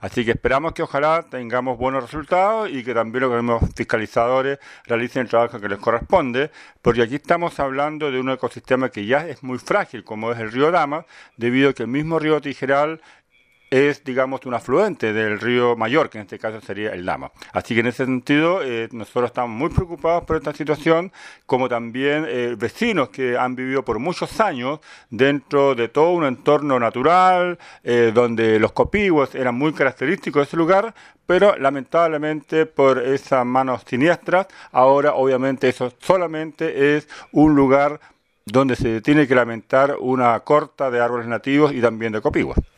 Así que esperamos que ojalá tengamos buenos resultados y que también los mismos fiscalizadores realicen el trabajo que les corresponde, porque aquí estamos hablando de un ecosistema que ya es muy frágil, como es el río Dama, debido a que el mismo río Tijeral es, digamos, un afluente del río Mayor, que en este caso sería el Dama. Así que en ese sentido, nosotros estamos muy preocupados por esta situación, como también vecinos que han vivido por muchos años dentro de todo un entorno natural, donde los copihue eran muy característicos de ese lugar, pero lamentablemente por esas manos siniestras, ahora obviamente eso solamente es un lugar donde se tiene que lamentar una corta de árboles nativos y también de copihue.